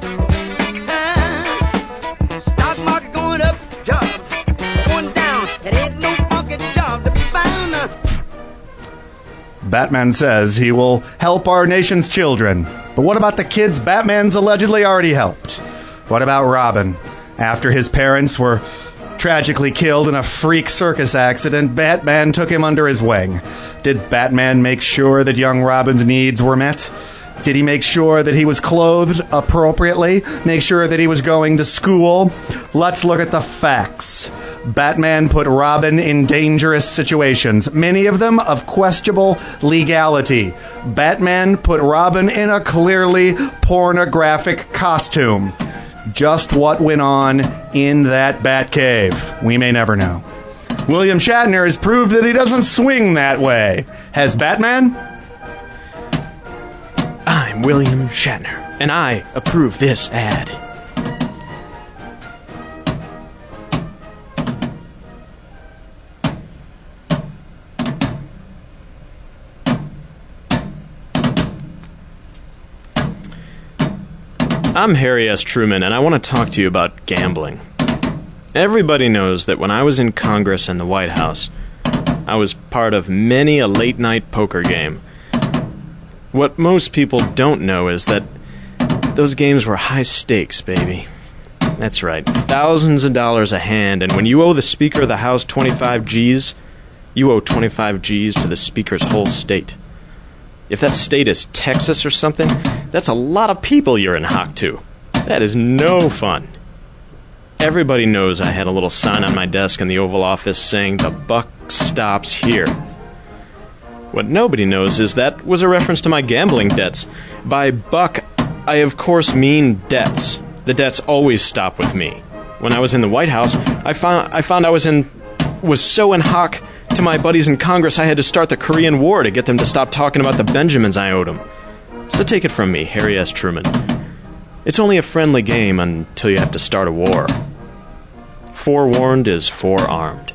Uh, stock market going up, jobs going down. It ain't no funky job to be found. Uh, Batman says he will help our nation's children. But what about the kids Batman's allegedly already helped? What about Robin? After his parents were tragically killed in a freak circus accident, Batman took him under his wing. Did Batman make sure that young Robin's needs were met? Did he make sure that he was clothed appropriately? Make sure that he was going to school? Let's look at the facts. Batman put Robin in dangerous situations, many of them of questionable legality. Batman put Robin in a clearly pornographic costume. Just what went on in that Batcave, we may never know. William Shatner has proved that he doesn't swing that way. Has Batman? I'm William Shatner, and I approve this ad. I'm Harry S. Truman, and I want to talk to you about gambling. Everybody knows that when I was in Congress and the White House, I was part of many a late-night poker game. What most people don't know is that those games were high stakes, baby. That's right, thousands of dollars a hand, and when you owe the Speaker of the House twenty-five G's, you owe twenty-five G's to the Speaker's whole state. If that state is Texas or something, that's a lot of people you're in hock to. That is no fun. Everybody knows I had a little sign on my desk in the Oval Office saying, "The buck stops here." What nobody knows is that was a reference to my gambling debts. By buck, I of course mean debts. The debts always stop with me. When I was in the White House, I found I found I was in was so in hock to my buddies in Congress I had to start the Korean War to get them to stop talking about the Benjamins I owed them. So take it from me, Harry S. Truman. It's only a friendly game until you have to start a war. Forewarned is forearmed.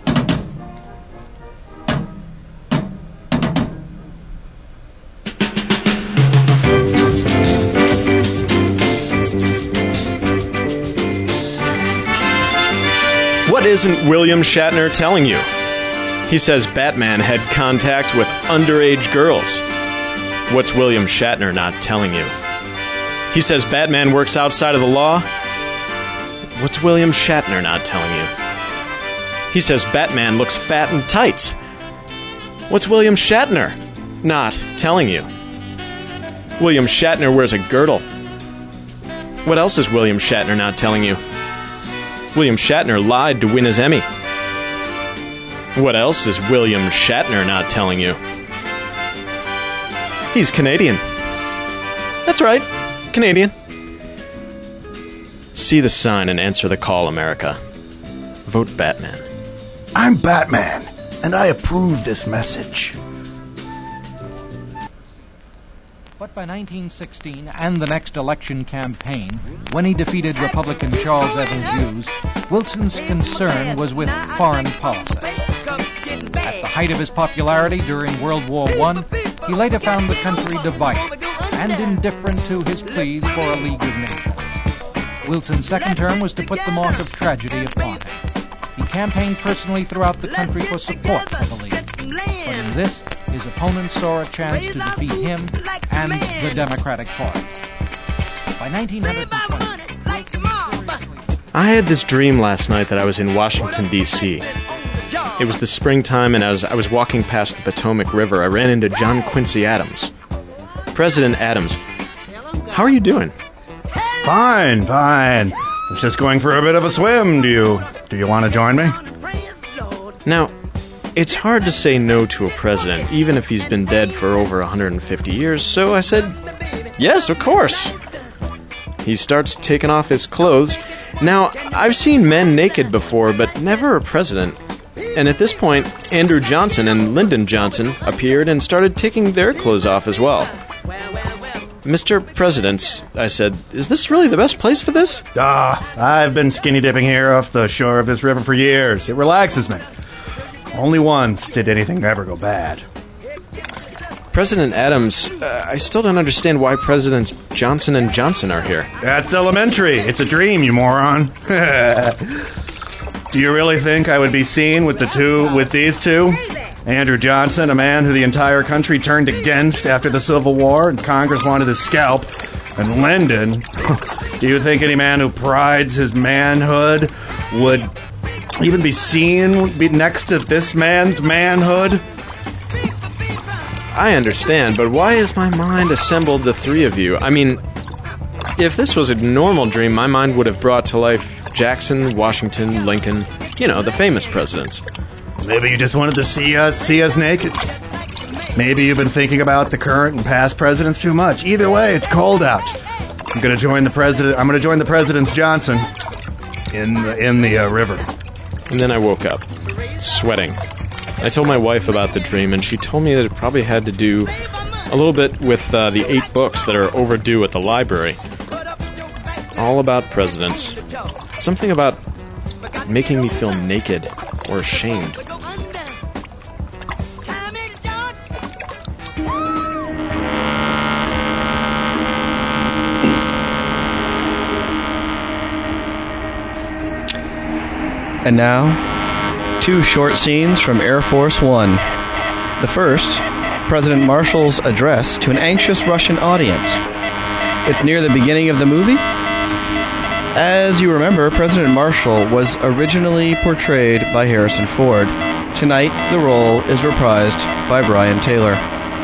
What isn't William Shatner telling you? He says Batman had contact with underage girls. What's William Shatner not telling you? He says Batman works outside of the law. What's William Shatner not telling you? He says Batman looks fat in tights. What's William Shatner not telling you? William Shatner wears a girdle. What else is William Shatner not telling you? William Shatner lied to win his Emmy. What else is William Shatner not telling you? He's Canadian. That's right, Canadian. See the sign and answer the call, America. Vote Batman. I'm Batman, and I approve this message. But by nineteen sixteen and the next election campaign, when he defeated Republican Charles Evans Hughes, Wilson's concern was with foreign policy. At the height of his popularity during World War One, he later found the country divided and indifferent to his pleas for a League of Nations. Wilson's second term was to put the mark of tragedy upon him. He campaigned personally throughout the country for support for the League. But in this, his opponents saw a chance to defeat him and the Democratic Party. By nineteen twenty, I had this dream last night that I was in Washington, D C It was the springtime, and as I was walking past the Potomac River, I ran into John Quincy Adams. President Adams, how are you doing? Fine, fine. I was just going for a bit of a swim. Do you, do you want to join me? Now, it's hard to say no to a president, even if he's been dead for over one hundred fifty years, so I said, yes, of course. He starts taking off his clothes. Now, I've seen men naked before, but never a president. And at this point, Andrew Johnson and Lyndon Johnson appeared and started taking their clothes off as well. Mister President, I said, is this really the best place for this? Ah, I've been skinny dipping here off the shore of this river for years. It relaxes me. Only once did anything ever go bad. President Adams, uh, I still don't understand why Presidents Johnson and Johnson are here. That's elementary. It's a dream, you moron. Do you really think I would be seen with the two, with these two? Andrew Johnson, a man who the entire country turned against after the Civil War and Congress wanted his scalp. And Lyndon, do you think any man who prides his manhood would even be seen be next to this man's manhood? I understand, but why has my mind assembled the three of you? I mean, if this was a normal dream, my mind would have brought to life Jackson, Washington, Lincoln, you know, the famous presidents. Maybe you just wanted to see us, see us naked. Maybe you've been thinking about the current and past presidents too much. Either way, it's cold out. I'm going to join the president. I'm going to join the President's Johnson in the, in the uh, river. And then I woke up, sweating. I told my wife about the dream, and she told me that it probably had to do a little bit with uh, the eight books that are overdue at the library. All about presidents. Something about making me feel naked or ashamed. And now, two short scenes from Air Force One. The first, President Marshall's address to an anxious Russian audience. It's near the beginning of the movie. As you remember, President Marshall was originally portrayed by Harrison Ford. Tonight, the role is reprised by Brian Taylor.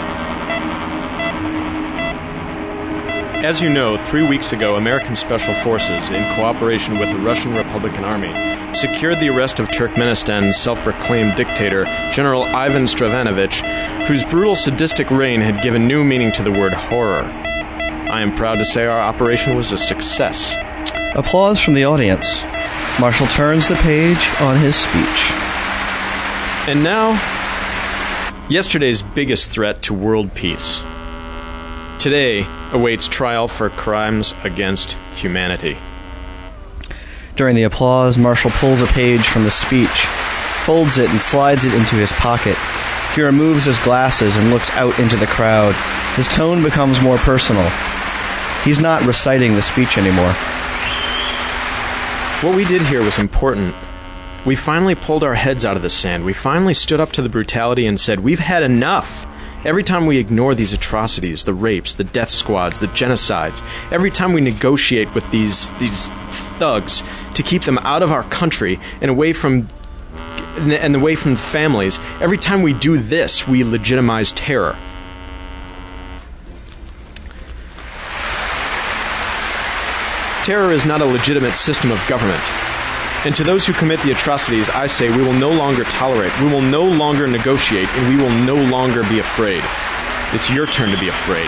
As you know, three weeks ago, American Special Forces, in cooperation with the Russian Republican Army, secured the arrest of Turkmenistan's self-proclaimed dictator, General Ivan Stravinovich, whose brutal, sadistic reign had given new meaning to the word horror. I am proud to say our operation was a success. Applause from the audience. Marshall turns the page on his speech. And now, yesterday's biggest threat to world peace. Today awaits trial for crimes against humanity. During the applause, Marshall pulls a page from the speech, folds it and slides it into his pocket. He removes his glasses and looks out into the crowd. His tone becomes more personal. He's not reciting the speech anymore. What we did here was important. We finally pulled our heads out of the sand. We finally stood up to the brutality and said, we've had enough. Every time we ignore these atrocities, the rapes, the death squads, the genocides, every time we negotiate with these these thugs to keep them out of our country and away from and away from families, every time we do this, we legitimize terror. Terror is not a legitimate system of government. And to those who commit the atrocities, I say we will no longer tolerate, we will no longer negotiate, and we will no longer be afraid. It's your turn to be afraid.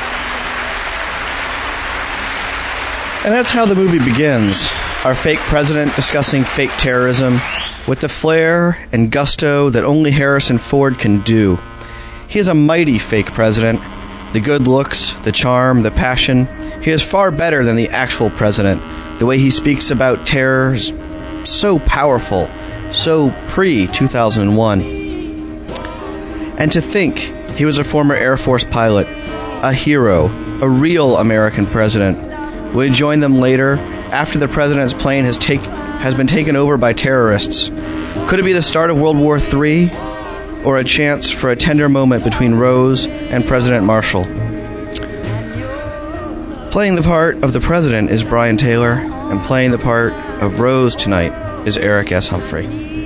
And that's how the movie begins. Our fake president discussing fake terrorism with the flair and gusto that only Harrison Ford can do. He is a mighty fake president. The good looks, the charm, the passion. He is far better than the actual president. The way he speaks about terror is so powerful, so pre two thousand one. And to think he was a former Air Force pilot, a hero, a real American president. Will he join them later, after the president's plane has take has been taken over by terrorists? Could it be the start of World War Three, or a chance for a tender moment between Rose and President Marshall? Playing the part of the president is Brian Taylor, and playing the part of Rose tonight is Eric S. Humphrey.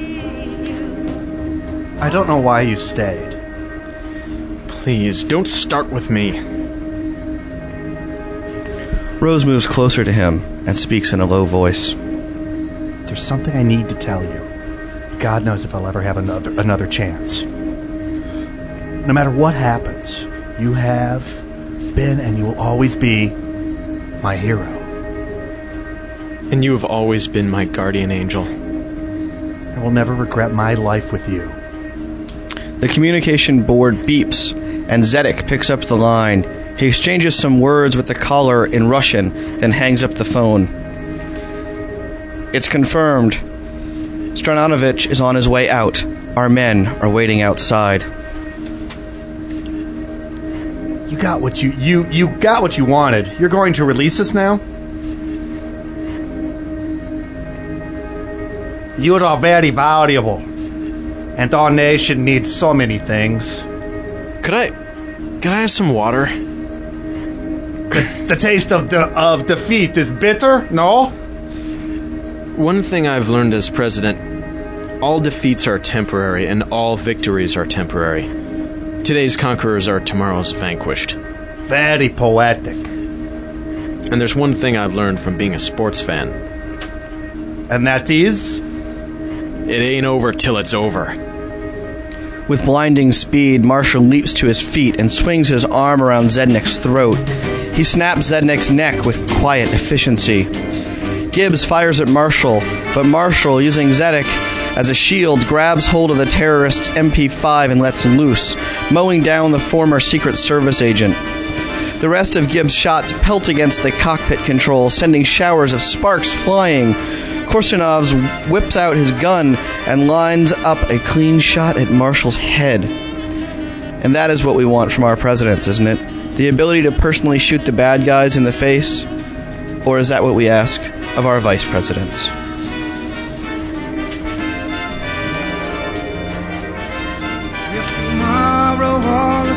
I don't know why you stayed. Please, don't start with me. Rose moves closer to him and speaks in a low voice. There's something I need to tell you. God knows if I'll ever have another another chance. No matter what happens, you have been and you will always be my hero. And you have always been my guardian angel. I will never regret my life with you. The communication board beeps, and Zedek picks up the line. He exchanges some words with the caller in Russian, then hangs up the phone. It's confirmed. Stravinovich is on his way out. Our men are waiting outside. You got what you you you got what you wanted. You're going to release us now? You are very valuable, and our nation needs so many things. Could I, could I have some water? The, the taste of the of defeat is bitter. No. One thing I've learned as president: all defeats are temporary, and all victories are temporary. Today's conquerors are tomorrow's vanquished. Very poetic. And there's one thing I've learned from being a sports fan. And that is? It ain't over till it's over. With blinding speed, Marshall leaps to his feet and swings his arm around Zednik's throat. He snaps Zednik's neck with quiet efficiency. Gibbs fires at Marshall, but Marshall, using Zedek as a shield, grabs hold of the terrorist's M P five and lets loose, mowing down the former Secret Service agent. The rest of Gibbs' shots pelt against the cockpit controls, sending showers of sparks flying. Korsunovs whips out his gun and lines up a clean shot at Marshall's head. And that is what we want from our presidents, isn't it? The ability to personally shoot the bad guys in the face? Or is that what we ask of our vice presidents?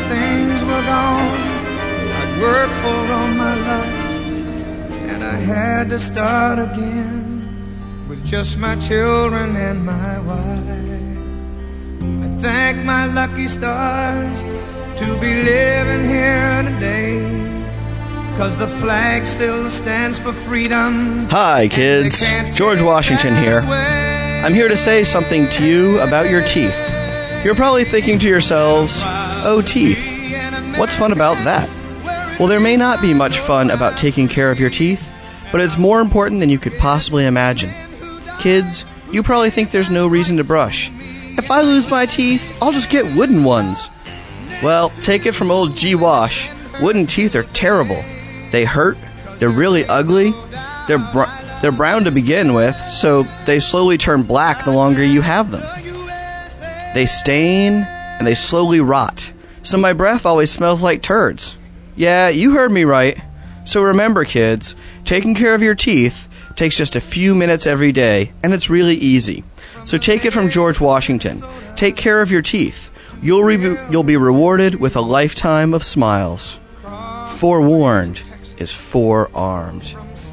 things were gone, I'd worked for all my life, and I had to start again with just my children and my wife. I thank my lucky stars to be living here today, 'cause the flag still stands for freedom. Hi, kids. George Washington here. I'm here to say something to you about your teeth. You're probably thinking to yourselves, oh, teeth. What's fun about that? Well, there may not be much fun about taking care of your teeth, but it's more important than you could possibly imagine. Kids, you probably think there's no reason to brush. If I lose my teeth, I'll just get wooden ones. Well, take it from old G. Wash. Wooden teeth are terrible. They hurt, they're really ugly, they're br- they're brown to begin with, so they slowly turn black the longer you have them. They stain, and they slowly rot, so my breath always smells like turds. Yeah, you heard me right. So remember, kids, taking care of your teeth takes just a few minutes every day, and it's really easy. So take it from George Washington. Take care of your teeth. You'll, re- you'll be rewarded with a lifetime of smiles. Forewarned is forearmed.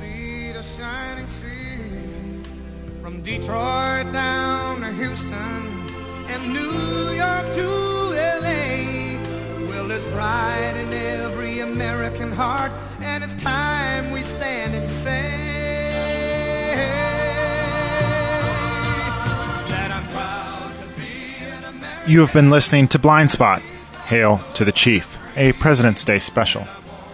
From Detroit down to Houston and New York to L A, well, there's pride in every American heart, and it's time we stand and say that I'm proud to be an American. You have been listening to Blind Spot. Hail to the Chief, a President's Day special.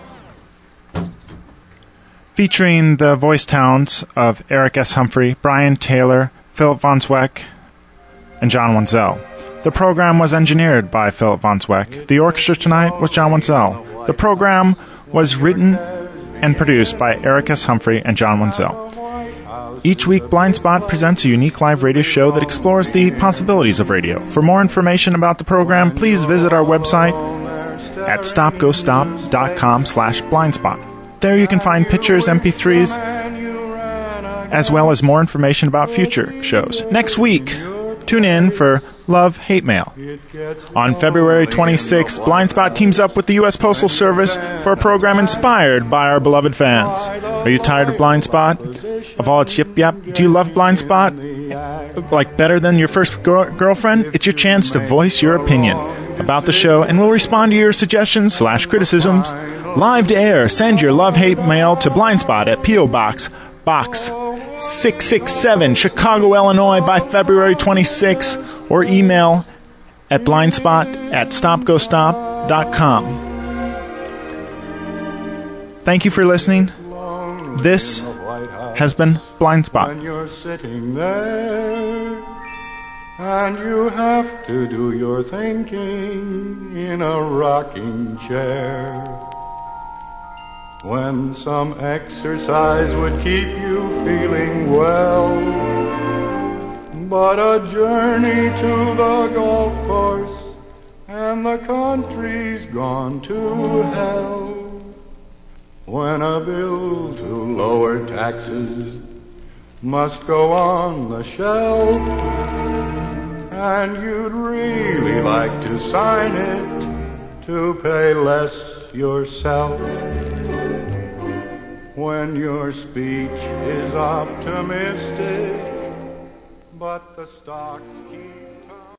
Featuring the voice talents of Eric S. Humphrey, Brian Taylor, Philip Von Zweck, and John Wenzel. The program was engineered by Philip Von Zweck. The orchestra tonight was John Wenzel. The program was written and produced by Eric S. Humphrey and John Wenzel. Each week, Blind Spot presents a unique live radio show that explores the possibilities of radio. For more information about the program, please visit our website at stop go stop dot com slash blindspot. There you can find pictures, M P threes, as well as more information about future shows. Next week, tune in for Love Hate Mail. On February twenty-sixth, Blind Spot teams up with the U S Postal Service for a program inspired by our beloved fans. Are you tired of Blind Spot? Of all its yip yap? Do you love Blind Spot? Like better than your first gr- girlfriend? It's your chance to voice your opinion about the show, and we'll respond to your suggestions slash criticisms live to air. Send your love hate mail to Blindspot at P O. Box Box six six seven, Chicago, Illinois by February twenty-sixth, or email at blindspot at stop go stop dot com. Thank you for listening. This has been Blind Spot. When you're sitting there and you have to do your thinking in a rocking chair, when some exercise would keep you feeling well, but a journey to the golf course and the country's gone to hell, when a bill to lower taxes must go on the shelf, and you'd really like to sign it to pay less yourself, when your speech is optimistic but the stocks keep